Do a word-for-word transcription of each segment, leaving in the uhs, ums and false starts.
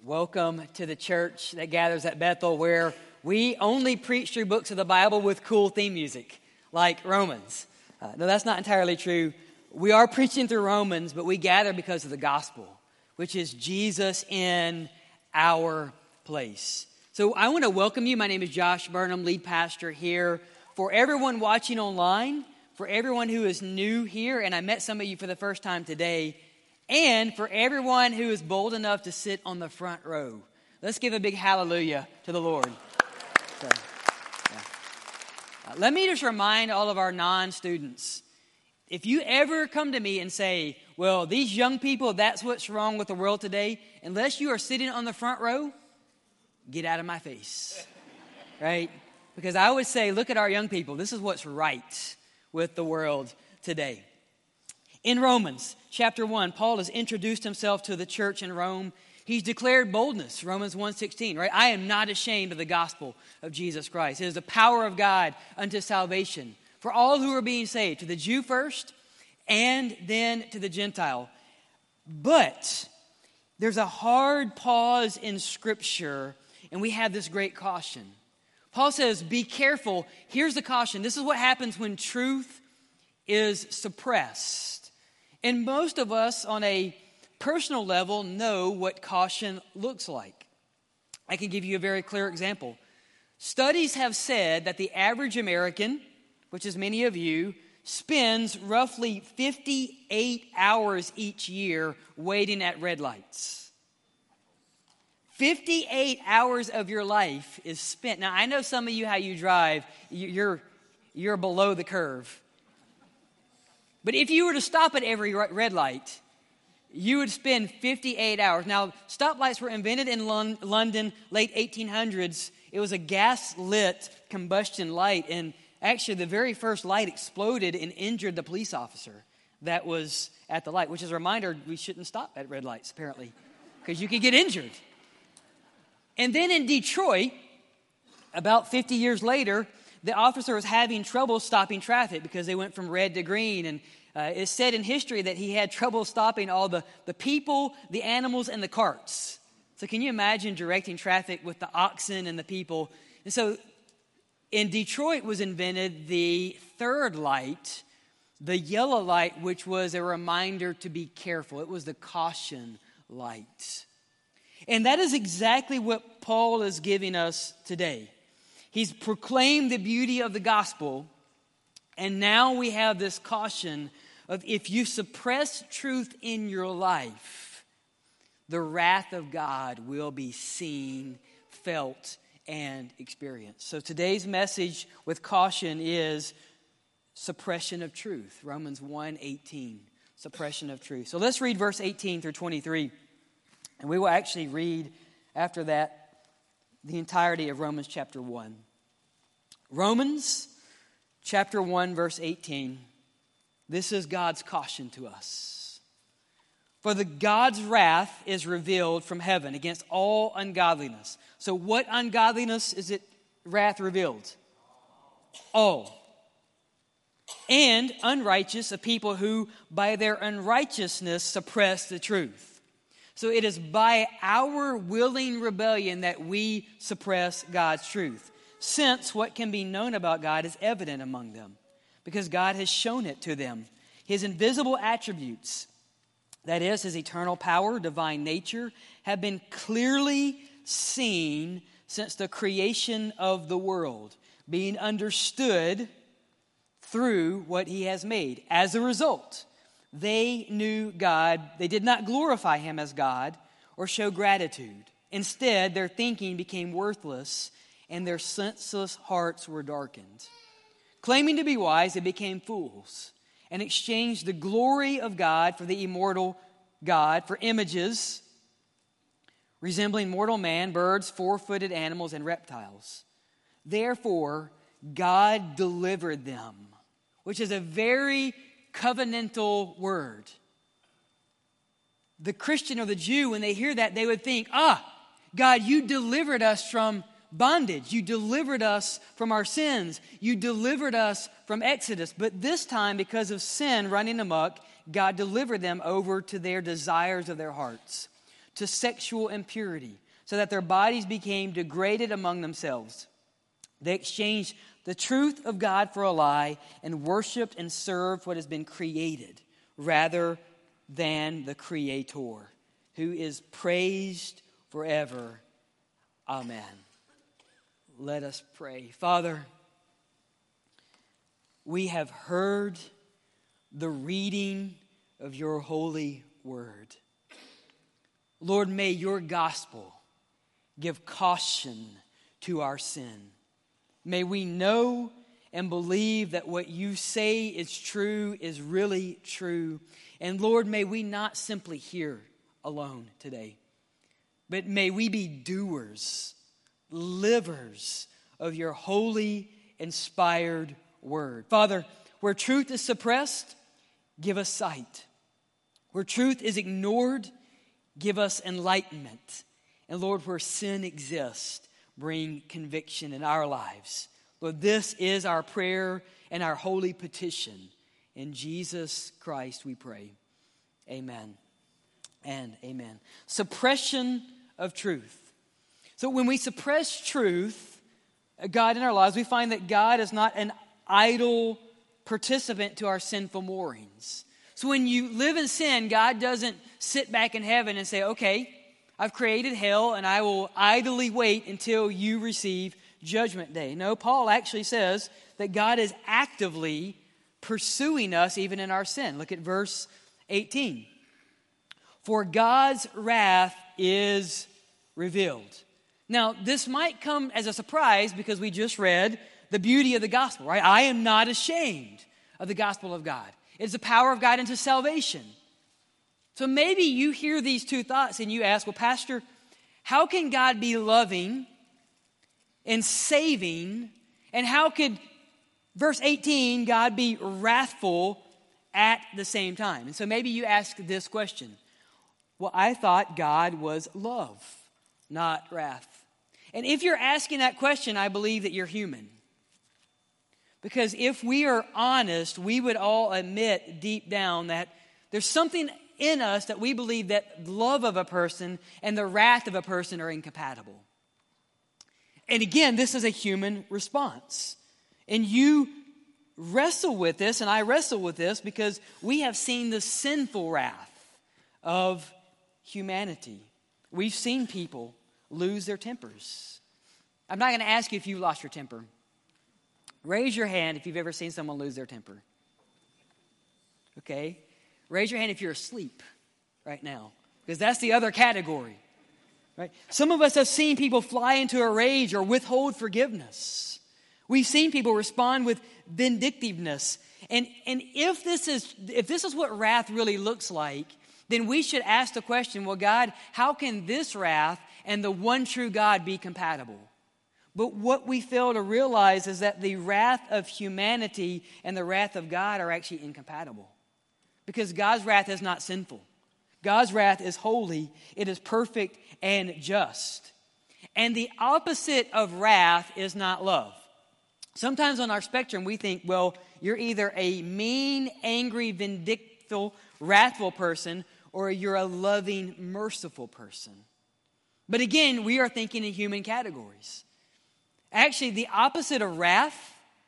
Welcome to the church that gathers at Bethel, where we only preach through books of the Bible with cool theme music, like Romans. Uh, no, that's not entirely true. We are preaching through Romans, but we gather because of the gospel, which is Jesus in our place. So I want to welcome you. My name is Josh Burnham, lead pastor here. For everyone watching online, for everyone who is new here, and I met some of you for the first time today, and for everyone who is bold enough to sit on the front row. Let's give a big hallelujah to the Lord. So, yeah. uh, let me just remind all of our non-students, if you ever come to me and say, well, these young people, that's what's wrong with the world today, unless you are sitting on the front row, get out of my face, right? Because I would say, look at our young people. This is what's right with the world today. In Romans chapter one, Paul has introduced himself to the church in Rome. He's declared boldness, Romans one sixteen, right? I am not ashamed of the gospel of Jesus Christ. It is the power of God unto salvation for all who are being saved, to the Jew first and then to the Gentile. But there's a hard pause in Scripture, and we have this great caution. Paul says, be careful. Here's the caution. This is what happens when truth is suppressed. And most of us on a personal level know what caution looks like. I can give you a very clear example. Studies have said that the average American, which is many of you, spends roughly fifty-eight hours each year waiting at red lights. fifty-eight hours of your life is spent. Now, I know some of you, how you drive, you're, you're below the curve. But if you were to stop at every red light, you would spend fifty-eight hours. Now, stoplights were invented in Lon- London, late eighteen hundreds. It was a gas-lit combustion light, and actually the very first light exploded and injured the police officer that was at the light, which is a reminder we shouldn't stop at red lights, apparently, because you could get injured. And then in Detroit, about fifty years later, the officer was having trouble stopping traffic because they went from red to green. And uh, it's said in history that he had trouble stopping all the, the people, the animals, and the carts. So can you imagine directing traffic with the oxen and the people? And so in Detroit was invented the third light, the yellow light, which was a reminder to be careful. It was the caution light. And that is exactly what Paul is giving us today. He's proclaimed the beauty of the gospel, and now we have this caution of if you suppress truth in your life, the wrath of God will be seen, felt, and experienced. So today's message with caution is suppression of truth. Romans one eighteen, suppression of truth. So let's read verse eighteen through twenty-three, and we will actually read after that the entirety of Romans chapter one. Romans chapter one, verse eighteen. This is God's caution to us. For the God's wrath is revealed from heaven against all ungodliness. So what ungodliness is it wrath revealed? All. And unrighteous of people who by their unrighteousness suppress the truth. So it is by our willing rebellion that we suppress God's truth, since what can be known about God is evident among them, because God has shown it to them. His invisible attributes, that is, his eternal power, divine nature, have been clearly seen since the creation of the world, being understood through what he has made. As a result, they knew God. They did not glorify him as God or show gratitude. Instead, their thinking became worthless and their senseless hearts were darkened. Claiming to be wise, they became fools and exchanged the glory of God for the immortal God, for images resembling mortal man, birds, four-footed animals, and reptiles. Therefore, God delivered them, which is a very covenantal word. The Christian or the Jew, when they hear that, they would think, ah, God, you delivered us from bondage. You delivered us from our sins. You delivered us from Exodus. But this time, because of sin running amok, God delivered them over to their desires of their hearts, to sexual impurity, so that their bodies became degraded among themselves. They exchanged the truth of God for a lie and worshiped and served what has been created rather than the Creator, who is praised forever. Amen. Let us pray. Father, we have heard the reading of your holy word. Lord, may your gospel give caution to our sin. May we know and believe that what you say is true is really true. And Lord, may we not simply hear alone today, but may we be doers, livers of your holy, inspired word. Father, where truth is suppressed, give us sight. Where truth is ignored, give us enlightenment. And Lord, where sin exists, bring conviction in our lives. Lord, this is our prayer and our holy petition. In Jesus Christ we pray. Amen and amen. Suppression of truth. So when we suppress truth, God in our lives, we find that God is not an idle participant to our sinful moorings. So when you live in sin, God doesn't sit back in heaven and say, okay, I've created hell and I will idly wait until you receive judgment day. No, Paul actually says that God is actively pursuing us even in our sin. Look at verse eighteen. For God's wrath is revealed. Now, this might come as a surprise because we just read the beauty of the gospel, right? I am not ashamed of the gospel of God. It's the power of God into salvation. So maybe you hear these two thoughts and you ask, well, Pastor, how can God be loving and saving? And how could, verse eighteen, God be wrathful at the same time? And so maybe you ask this question. Well, I thought God was love, not wrath. And if you're asking that question, I believe that you're human. Because if we are honest, we would all admit deep down that there's something in us that we believe that love of a person and the wrath of a person are incompatible. And again, this is a human response. And you wrestle with this, and I wrestle with this because we have seen the sinful wrath of humanity. We've seen people lose their tempers. I'm not going to ask you if you lost your temper. Raise your hand if you've ever seen someone lose their temper. Okay? Raise your hand if you're asleep right now, because that's the other category. Right? Some of us have seen people fly into a rage or withhold forgiveness. We've seen people respond with vindictiveness. And, and if this is if this is what wrath really looks like, then we should ask the question, well, God, how can this wrath and the one true God be compatible? But what we fail to realize is that the wrath of humanity and the wrath of God are actually incompatible. Because God's wrath is not sinful. God's wrath is holy. It is perfect and just. And the opposite of wrath is not love. Sometimes on our spectrum we think, well, you're either a mean, angry, vindictive, wrathful person, or you're a loving, merciful person. But again, we are thinking in human categories. Actually, the opposite of wrath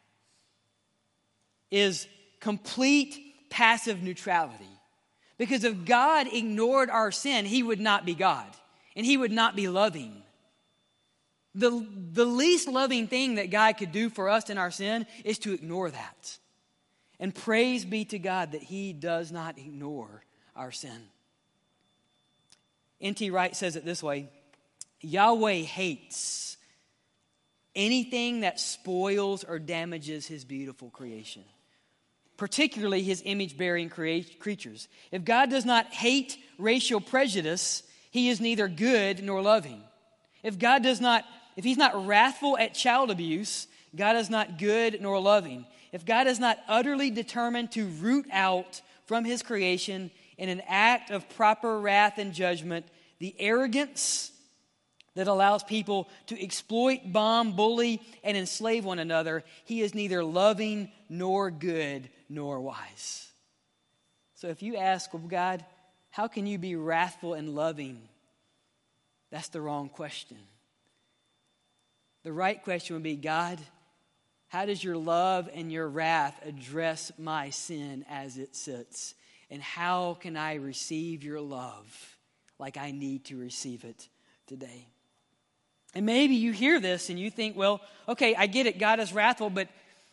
is complete passive neutrality. Because if God ignored our sin, he would not be God. And he would not be loving. The, the least loving thing that God could do for us in our sin is to ignore that. And praise be to God that he does not ignore our sin. N T Wright says it this way. Yahweh hates anything that spoils or damages his beautiful creation, particularly his image-bearing crea- creatures. If God does not hate racial prejudice, he is neither good nor loving. If God does not, if he's not wrathful at child abuse, God is not good nor loving. If God is not utterly determined to root out from his creation in an act of proper wrath and judgment the arrogance that allows people to exploit, bomb, bully, and enslave one another, he is neither loving nor good nor wise. So if you ask, well, God, how can you be wrathful and loving That's the wrong question. The right question would be, God, how does your love and your wrath address my sin as it sits? And how can I receive your love like I need to receive it today? And maybe you hear this and you think, well, okay, I get it. God is wrathful, but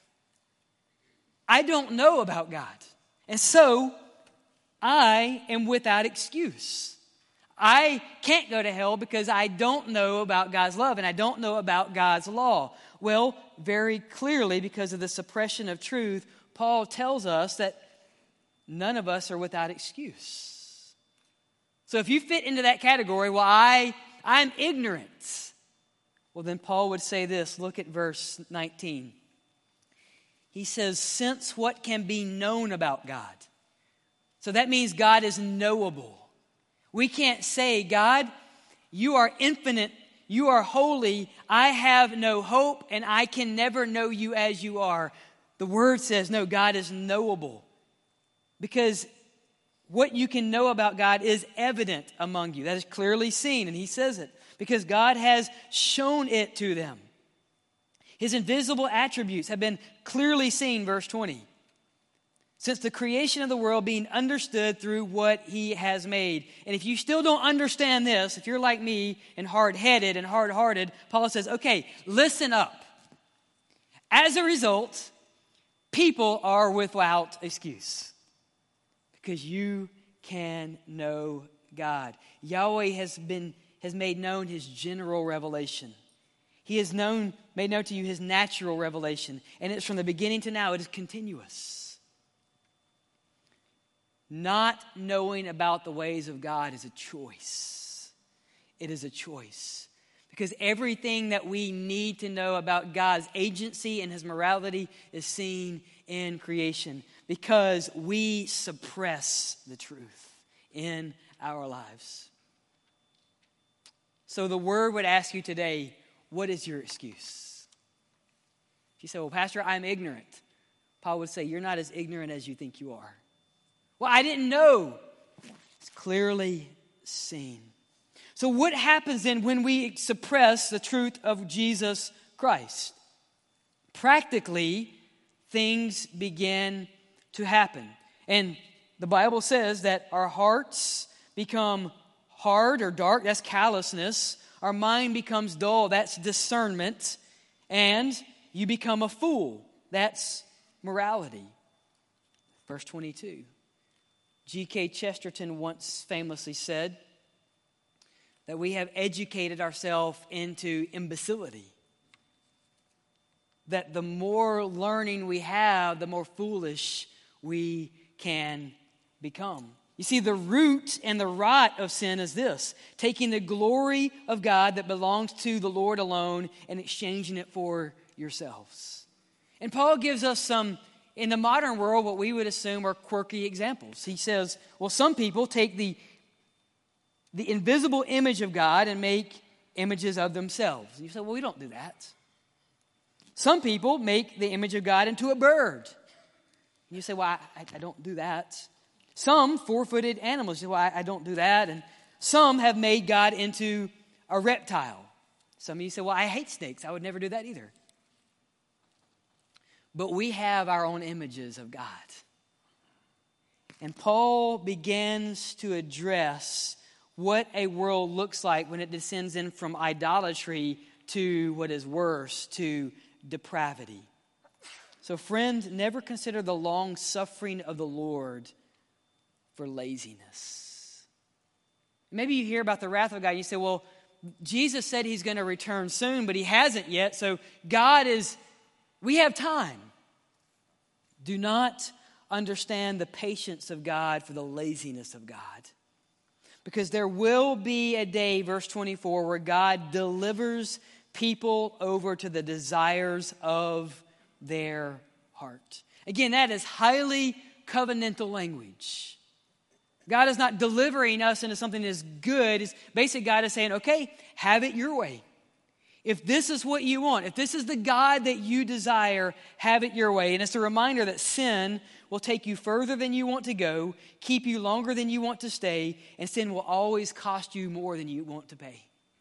I don't know about God. And so I am without excuse. I can't go to hell because I don't know about God's love and I don't know about God's law. Well, very clearly, because of the suppression of truth, Paul tells us that none of us are without excuse. So if you fit into that category, well, I, I'm ignorant. Well, then Paul would say this. Look at verse nineteen. He says, since what can be known about God. So that means God is knowable. We can't say, God, you are infinite, you are holy, I have no hope, and I can never know you as you are. The word says, no, God is knowable. Because what you can know about God is evident among you. That is clearly seen, and he says it. Because God has shown it to them. His invisible attributes have been clearly seen, verse twenty. Since the creation of the world being understood through what he has made. And if you still don't understand this, if you're like me and hard-headed and hard-hearted, Paul says, okay, listen up. As a result, people are without excuse. Because you can know God. Yahweh has been has made known his general revelation. He has known, made known to you his natural revelation. And it's from the beginning to now, it is continuous. Not knowing about the ways of God is a choice. It is a choice. Because everything that we need to know about God's agency and his morality is seen in creation. Because we suppress the truth in our lives. So the word would ask you today, what is your excuse? If you say, well, Pastor, I'm ignorant. Paul would say, you're not as ignorant as you think you are. Well, I didn't know. It's clearly seen. So what happens then when we suppress the truth of Jesus Christ? Practically, things begin to happen. And the Bible says that our hearts become hard or dark, that's callousness. Our mind becomes dull, that's discernment. And you become a fool, that's morality. Verse twenty-two. G K Chesterton once famously said that we have educated ourselves into imbecility. That the more learning we have, the more foolish we can become. You see, the root and the rot of sin is this: taking the glory of God that belongs to the Lord alone and exchanging it for yourselves. And Paul gives us some, in the modern world, what we would assume are quirky examples. He says, well, some people take the, the invisible image of God and make images of themselves. And you say, well, we don't do that. Some people make the image of God into a bird. And you say, well, I, I don't do that. Some four-footed animals. You say, well, I, I don't do that. And some have made God into a reptile. Some of you say, well, I hate snakes. I would never do that either. But we have our own images of God. And Paul begins to address what a world looks like when it descends in from idolatry to what is worse, to depravity. So, friend, never consider the long suffering of the Lord for laziness. Maybe you hear about the wrath of God. You say, well, Jesus said he's going to return soon, but he hasn't yet. So God is, we have time. Do not understand the patience of God for the laziness of God. Because there will be a day, verse twenty-four, where God delivers people over to the desires of their heart. Again, that is highly covenantal language. God is not delivering us into something that is good. It's basically God is saying, okay, have it your way. If this is what you want, if this is the God that you desire, have it your way. And it's a reminder that sin will take you further than you want to go, keep you longer than you want to stay, and sin will always cost you more than you want to pay.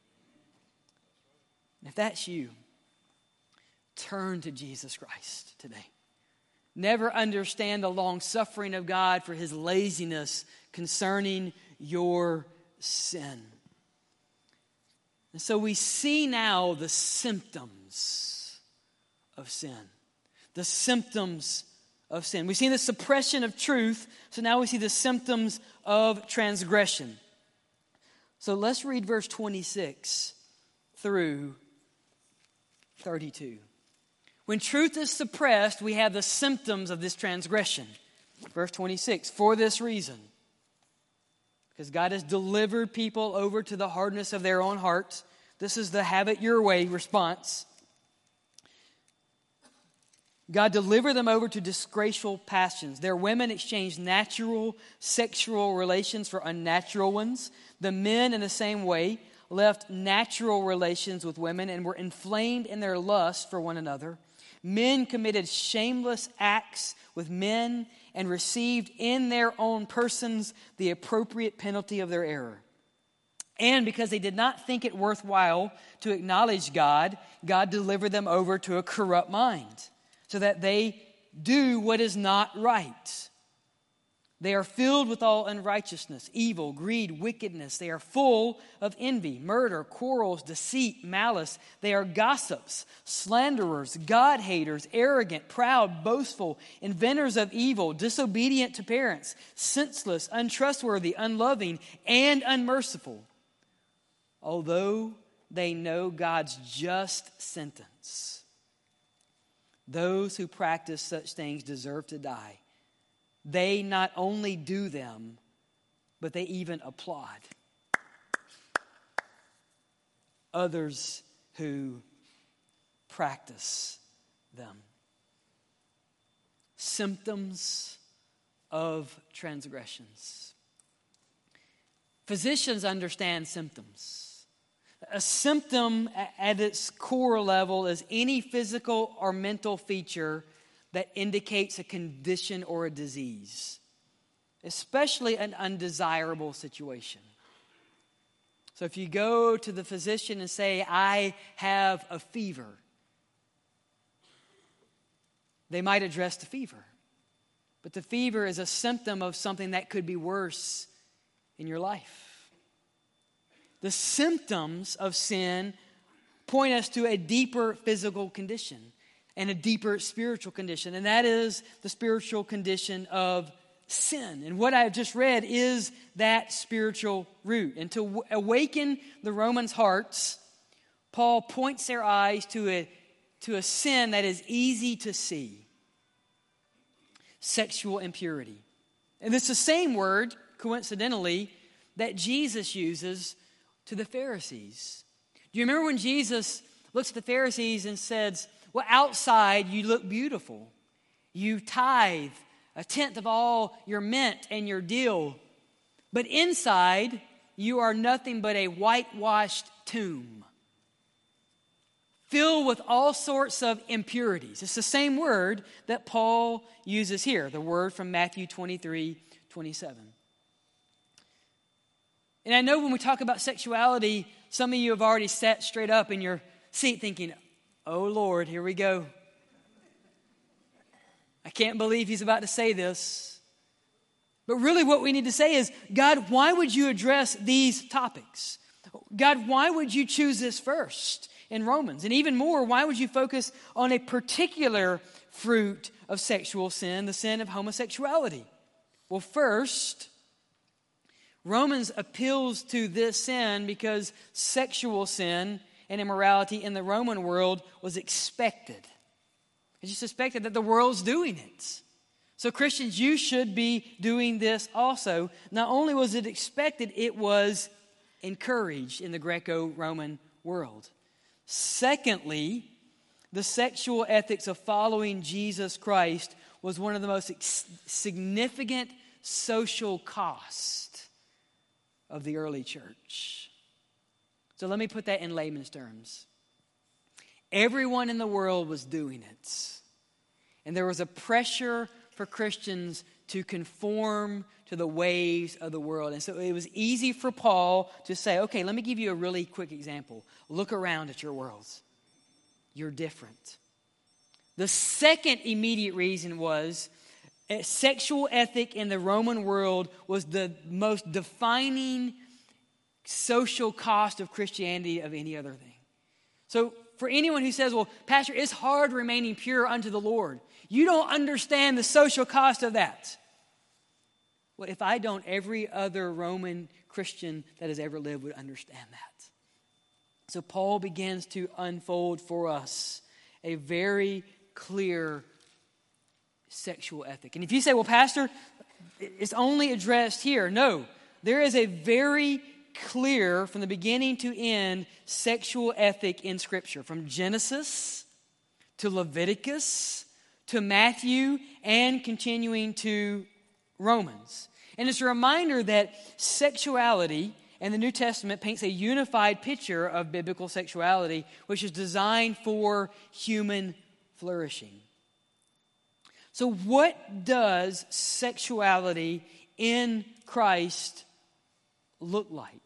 And if that's you, turn to Jesus Christ today. Never understand the long suffering of God for his laziness concerning your sin. And so we see now the symptoms of sin. The symptoms of sin. We've seen the suppression of truth, so now we see the symptoms of transgression. So let's read verse twenty-six through thirty-two. When truth is suppressed, we have the symptoms of this transgression. Verse twenty-six, for this reason, because God has delivered people over to the hardness of their own hearts. This is the have it your way response. God delivered them over to disgraceful passions. Their women exchanged natural sexual relations for unnatural ones. The men, in the same way, left natural relations with women and were inflamed in their lust for one another. Men committed shameless acts with men and received in their own persons the appropriate penalty of their error. And because they did not think it worthwhile to acknowledge God, God delivered them over to a corrupt mind, so that they do what is not right. They are filled with all unrighteousness, evil, greed, wickedness. They are full of envy, murder, quarrels, deceit, malice. They are gossips, slanderers, God-haters, arrogant, proud, boastful, inventors of evil, disobedient to parents, senseless, untrustworthy, unloving, and unmerciful. Although they know God's just sentence, those who practice such things deserve to die. They not only do them, but they even applaud others who practice them. Symptoms of transgressions. Physicians understand symptoms. A symptom at its core level is any physical or mental feature that indicates a condition or a disease, especially an undesirable situation. So if you go to the physician and say, I have a fever, they might address the fever. But the fever is a symptom of something that could be worse in your life. The symptoms of sin point us to a deeper physical condition and a deeper spiritual condition, and that is the spiritual condition of sin. And what I've just read is that spiritual root. And to awaken the Romans' hearts, Paul points their eyes to a, to a sin that is easy to see: sexual impurity. And it's the same word, coincidentally, that Jesus uses to the Pharisees. Do you remember when Jesus looks at the Pharisees and says, well, outside you look beautiful. You tithe a tenth of all your mint and your dill. But inside you are nothing but a whitewashed tomb, filled with all sorts of impurities. It's the same word that Paul uses here, the word from Matthew twenty-three twenty-seven. And I know when we talk about sexuality, some of you have already sat straight up in your seat thinking, oh Lord, here we go. I can't believe he's about to say this. But really what we need to say is, God, why would you address these topics? God, why would you choose this first in Romans? And even more, why would you focus on a particular fruit of sexual sin, the sin of homosexuality? Well, first, Romans appeals to this sin because sexual sin and immorality in the Roman world was expected. It's just expected that the world's doing it. So Christians, you should be doing this also. Not only was it expected, it was encouraged in the Greco-Roman world. Secondly, the sexual ethics of following Jesus Christ was one of the most ex- significant social costs of the early church. So let me put that in layman's terms. Everyone in the world was doing it. And there was a pressure for Christians to conform to the ways of the world. And so it was easy for Paul to say, okay, let me give you a really quick example. Look around at your worlds. You're different. The second immediate reason was a sexual ethic in the Roman world was the most defining social cost of Christianity of any other thing. So for anyone who says, well, Pastor, it's hard remaining pure unto the Lord. You don't understand the social cost of that. Well, if I don't, every other Roman Christian that has ever lived would understand that. So Paul begins to unfold for us a very clear sexual ethic. And if you say, well, Pastor, it's only addressed here. No, there is a very clear, from the beginning to end, sexual ethic in Scripture. From Genesis to Leviticus to Matthew and continuing to Romans. And it's a reminder that sexuality and the New Testament paints a unified picture of biblical sexuality, which is designed for human flourishing. So what does sexuality in Christ look like?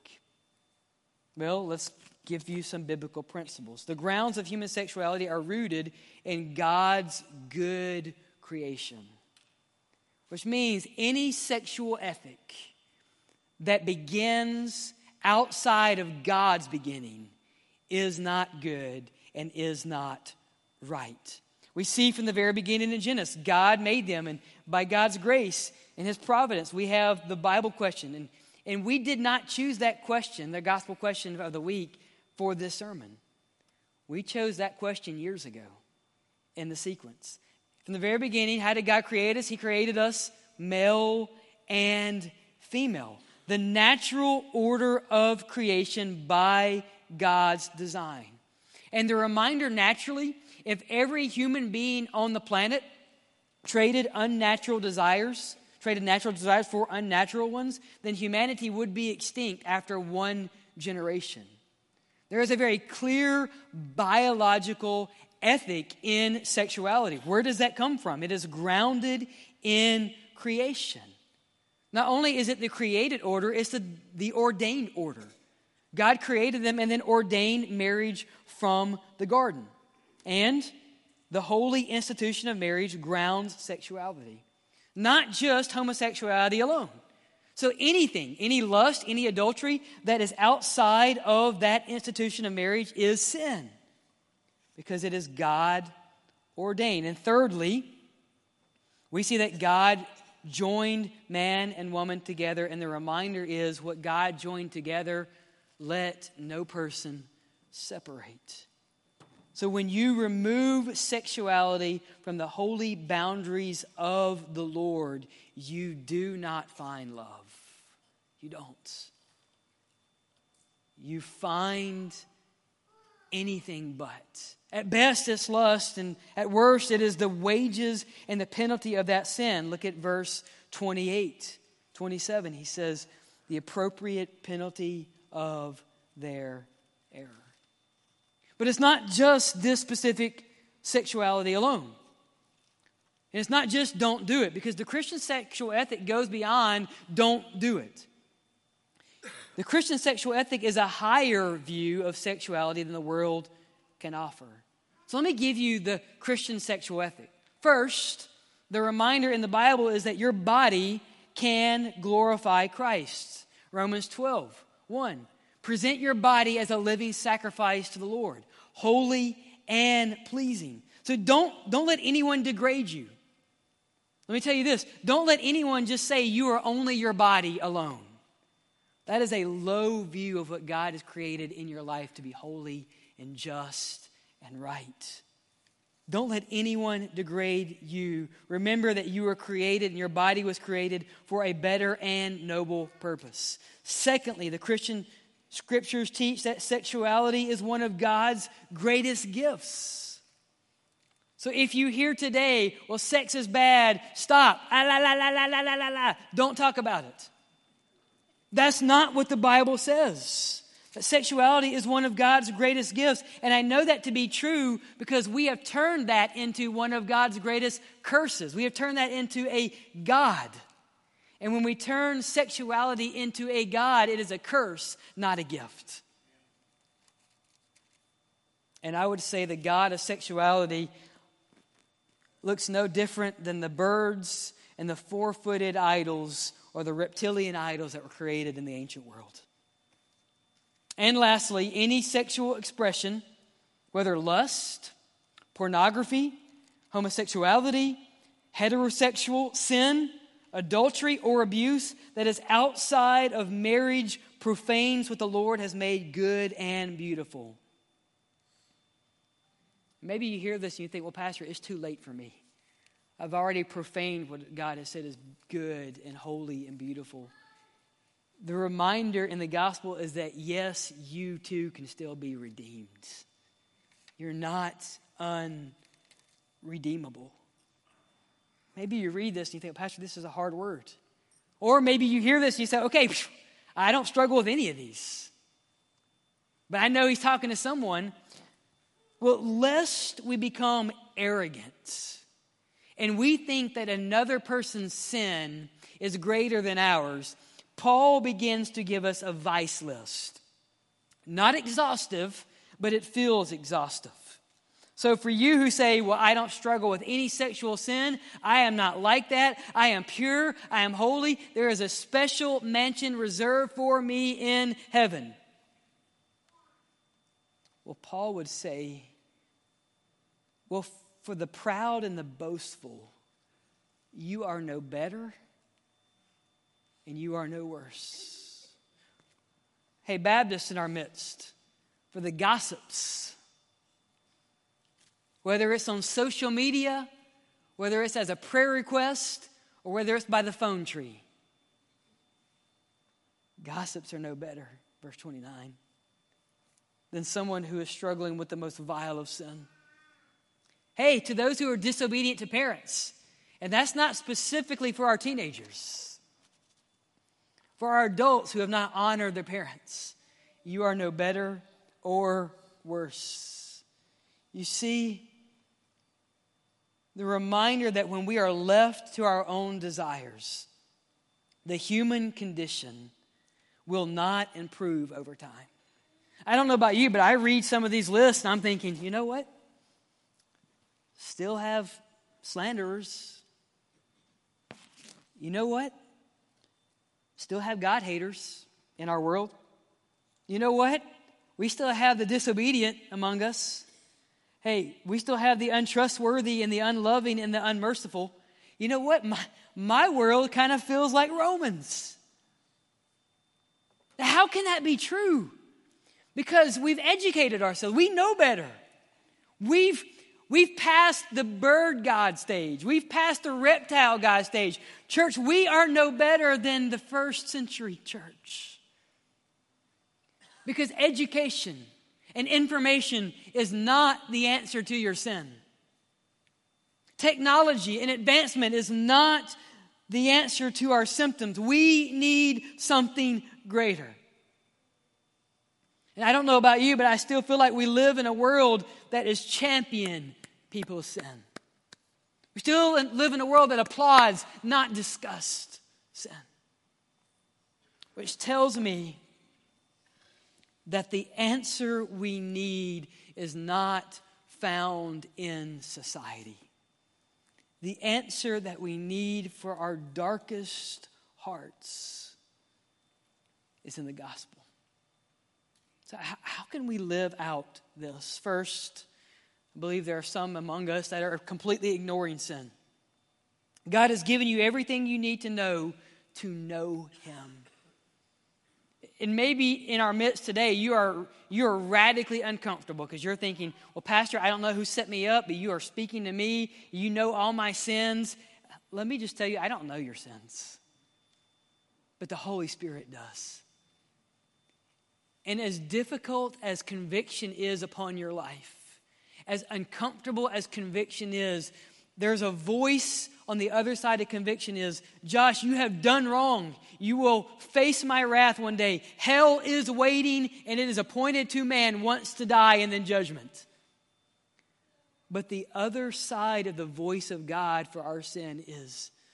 Well, let's give you some biblical principles. The grounds of human sexuality are rooted in God's good creation, which means any sexual ethic that begins outside of God's beginning is not good and is not right. We see from the very beginning in Genesis, God made them, and by God's grace and His providence, we have the Bible question. And, and we did not choose that question, the gospel question of the week, for this sermon. We chose that question years ago in the sequence. From the very beginning, how did God create us? He created us male and female. The natural order of creation by God's design. And the reminder naturally, if every human being on the planet traded unnatural desires, traded natural desires for unnatural ones, then humanity would be extinct after one generation. There is a very clear biological ethic in sexuality. Where does that come from? It is grounded in creation. Not only is it the created order, it's the, the ordained order. God created them and then ordained marriage from the garden. And the holy institution of marriage grounds sexuality. Not just homosexuality alone. So anything, any lust, any adultery that is outside of that institution of marriage is sin. Because it is God ordained. And thirdly, we see that God joined man and woman together, and the reminder is what God joined together, let no person separate. So when you remove sexuality from the holy boundaries of the Lord, you do not find love. You don't. You find anything but. At best, it's lust, and at worst, it is the wages and the penalty of that sin. Look at verse twenty-eight, twenty-seven. He says, the appropriate penalty of their error. But it's not just this specific sexuality alone. And it's not just don't do it, because the Christian sexual ethic goes beyond don't do it. The Christian sexual ethic is a higher view of sexuality than the world can offer. So let me give you the Christian sexual ethic. First, the reminder in the Bible is that your body can glorify Christ. Romans twelve, one. Present your body as a living sacrifice to the Lord, holy and pleasing. So don't, don't let anyone degrade you. Let me tell you this. Don't let anyone just say you are only your body alone. That is a low view of what God has created in your life to be holy and just and right. Don't let anyone degrade you. Remember that you were created and your body was created for a better and noble purpose. Secondly, the Christian scriptures teach that sexuality is one of God's greatest gifts. So if you hear today, well, sex is bad, stop. Ah, la, la, la, la, la, la, la, la. Don't talk about it. That's not what the Bible says. That sexuality is one of God's greatest gifts. And I know that to be true because we have turned that into one of God's greatest curses. We have turned that into a God. And when we turn sexuality into a god, it is a curse, not a gift. And I would say the god of sexuality looks no different than the birds and the four-footed idols or the reptilian idols that were created in the ancient world. And lastly, any sexual expression, whether lust, pornography, homosexuality, heterosexual sin, adultery, or abuse that is outside of marriage profanes what the Lord has made good and beautiful. Maybe you hear this and you think, well, Pastor, it's too late for me. I've already profaned what God has said is good and holy and beautiful. The reminder in the gospel is that, yes, you too can still be redeemed. You're not unredeemable. Maybe you read this and you think, Pastor, this is a hard word. Or maybe you hear this and you say, okay, I don't struggle with any of these. But I know he's talking to someone. Well, lest we become arrogant and we think that another person's sin is greater than ours, Paul begins to give us a vice list. Not exhaustive, but it feels exhaustive. So for you who say, well, I don't struggle with any sexual sin, I am not like that, I am pure, I am holy, there is a special mansion reserved for me in heaven. Well, Paul would say, well, for the proud and the boastful, you are no better and you are no worse. Hey, Baptists in our midst, for the gossips, whether it's on social media, whether it's as a prayer request, or whether it's by the phone tree, gossips are no better, verse twenty-nine, than someone who is struggling with the most vile of sin. Hey, to those who are disobedient to parents, and that's not specifically for our teenagers, for our adults who have not honored their parents, you are no better or worse. You see, the reminder that when we are left to our own desires, the human condition will not improve over time. I don't know about you, but I read some of these lists and I'm thinking, you know what? Still have slanderers. You know what? Still have God haters in our world. You know what? We still have the disobedient among us. Hey, we still have the untrustworthy and the unloving and the unmerciful. You know what? My, my world kind of feels like Romans. How can that be true? Because we've educated ourselves. We know better. We've We've passed the bird god stage. We've passed the reptile god stage. Church, we are no better than the first century church. Because education and information is not the answer to your sin. Technology and advancement is not the answer to our symptoms. We need something greater. And I don't know about you, but I still feel like we live in a world that is champion people's sin. We still live in a world that applauds, not discussed sin. Which tells me that the answer we need is not found in society. The answer that we need for our darkest hearts is in the gospel. So how, how can we live out this? First, I believe there are some among us that are completely ignoring sin. God has given you everything you need to know to know Him. And maybe in our midst today, you are you are radically uncomfortable because you're thinking, well, Pastor, I don't know who set me up, but you are speaking to me. You know all my sins. Let me just tell you, I don't know your sins. But the Holy Spirit does. And as difficult as conviction is upon your life, as uncomfortable as conviction is, there's a voice on the other side of conviction is, Josh, you have done wrong. You will face my wrath one day. Hell is waiting, and it is appointed to man once to die and then judgment. But the other side of the voice of God for our sin is,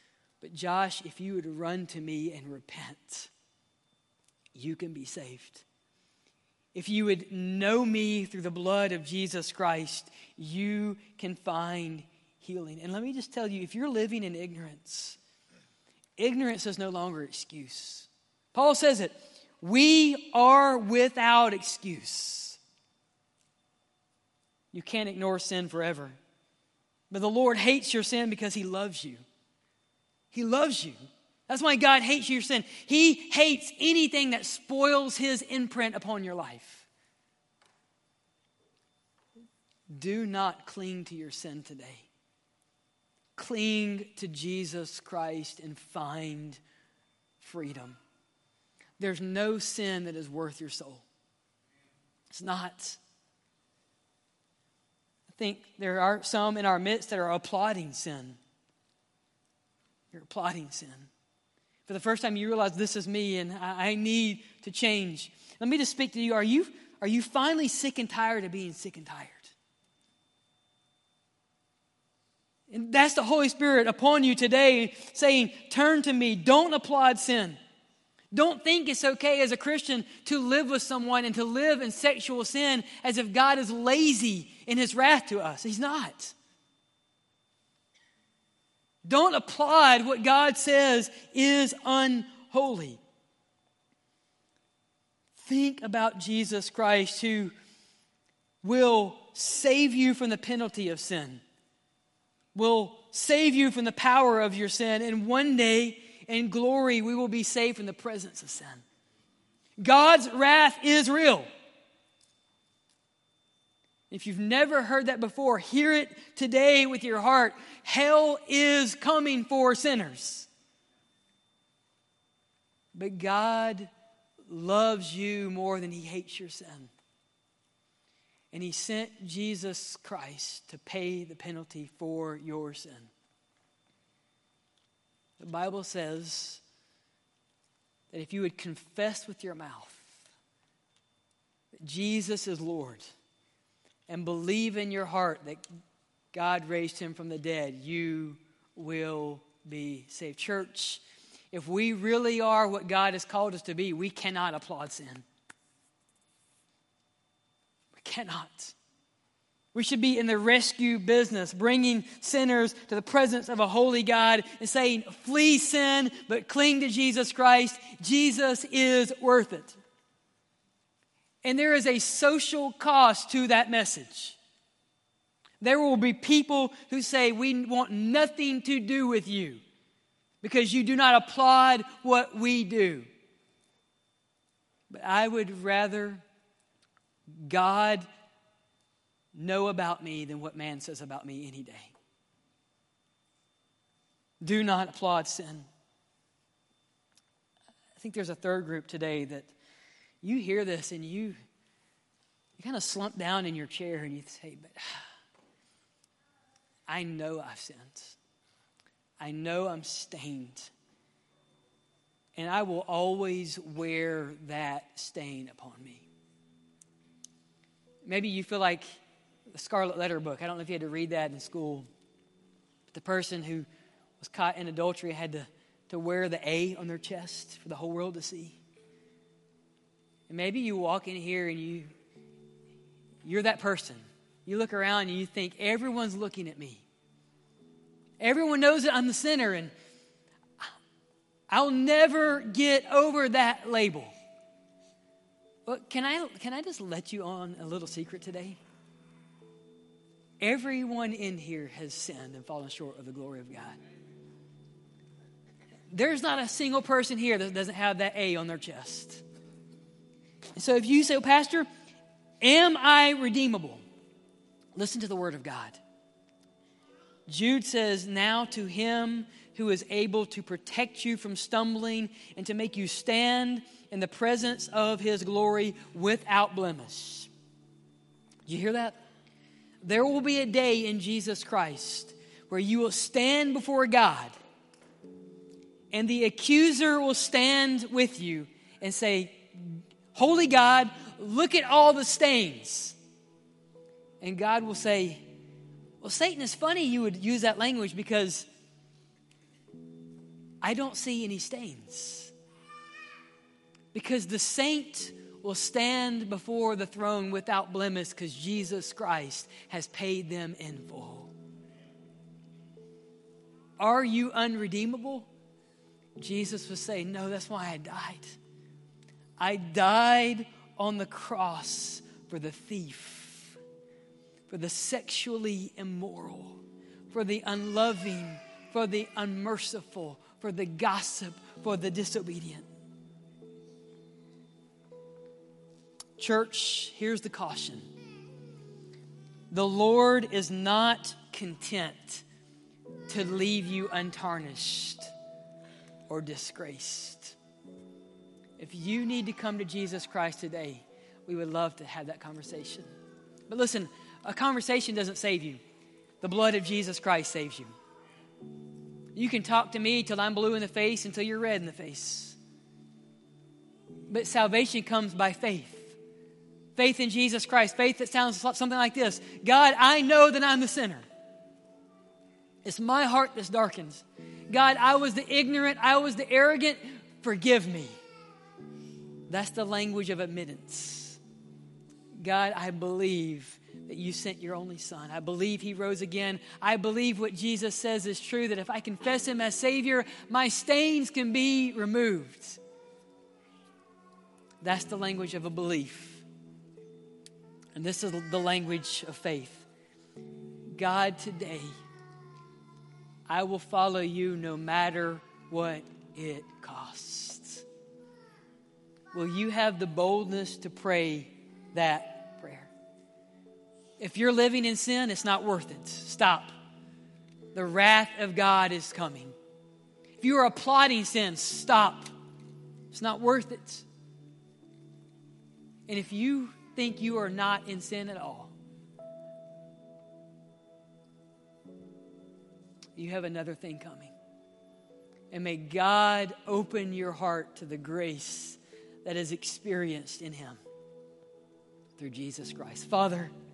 But Josh, if you would run to me and repent, you can be saved. If you would know me through the blood of Jesus Christ, you can find healing. And let me just tell you, if you're living in ignorance, ignorance is no longer excuse. Paul says it, we are without excuse. You can't ignore sin forever. But the Lord hates your sin because he loves you. He loves you. That's why God hates your sin. He hates anything that spoils his imprint upon your life. Do not cling to your sin today. Cling to Jesus Christ and find freedom. There's no sin that is worth your soul. It's not. I think there are some in our midst that are applauding sin. You're applauding sin. For the first time you realize this is me and I, I need to change. Let me just speak to you. Are you, are you finally sick and tired of being sick and tired? And that's the Holy Spirit upon you today saying, turn to me. Don't applaud sin. Don't think it's okay as a Christian to live with someone and to live in sexual sin as if God is lazy in his wrath to us. He's not. Don't applaud what God says is unholy. Think about Jesus Christ who will save you from the penalty of sin, will save you from the power of your sin, and one day in glory we will be saved from the presence of sin. God's wrath is real. If you've never heard that before, hear it today with your heart. Hell is coming for sinners. But God loves you more than he hates your sin. And he sent Jesus Christ to pay the penalty for your sin. The Bible says that if you would confess with your mouth that Jesus is Lord and believe in your heart that God raised him from the dead, you will be saved. Church, if we really are what God has called us to be, we cannot applaud sin. We cannot. We should be in the rescue business, bringing sinners to the presence of a holy God and saying, flee sin, but cling to Jesus Christ. Jesus is worth it. And there is a social cost to that message. There will be people who say, we want nothing to do with you because you do not applaud what we do. But I would rather God know about me than what man says about me any day. Do not applaud sin. I think there's a third group today that you hear this and you, you kind of slump down in your chair and you say, but I know I've sinned. I know I'm stained. And I will always wear that stain upon me. Maybe you feel like the Scarlet Letter book. I don't know if you had to read that in school. But the person who was caught in adultery had to, to wear the A on their chest for the whole world to see. And maybe you walk in here and you, you're that person. You look around and you think, everyone's looking at me. Everyone knows that I'm the sinner and I'll never get over that label. But can I, can I just let you on a little secret today? Everyone in here has sinned and fallen short of the glory of God. There's not a single person here that doesn't have that A on their chest. So if you say, oh, Pastor, am I redeemable? Listen to the word of God. Jude says, now to him who is able to protect you from stumbling and to make you stand in the presence of his glory without blemish. Did you hear that? There will be a day in Jesus Christ where you will stand before God and the accuser will stand with you and say, Holy God, look at all the stains. And God will say, well, Satan, it's funny you would use that language because I don't see any stains. Because the saint will stand before the throne without blemish because Jesus Christ has paid them in full. Are you unredeemable? Jesus was saying, no, that's why I died. I died on the cross for the thief, for the sexually immoral, for the unloving, for the unmerciful, for the gossip, for the disobedient. Church, here's the caution. The Lord is not content to leave you untarnished or disgraced. If you need to come to Jesus Christ today, we would love to have that conversation. But listen, a conversation doesn't save you. The blood of Jesus Christ saves you. You can talk to me till I'm blue in the face, until you're red in the face. But salvation comes by faith. Faith in Jesus Christ. Faith that sounds something like this. God, I know that I'm the sinner. It's my heart that's darkened. God, I was the ignorant. I was the arrogant. Forgive me. That's the language of admittance. God, I believe that you sent your only son. I believe he rose again. I believe what Jesus says is true, that if I confess him as Savior, my stains can be removed. That's the language of a belief. And this is the language of faith. God, today, I will follow you no matter what it costs. Will you have the boldness to pray that prayer? If you're living in sin, it's not worth it. Stop. The wrath of God is coming. If you are applauding sin, stop. It's not worth it. And if you think you are not in sin at all, you have another thing coming. And may God open your heart to the grace that is experienced in him through Jesus Christ. Father,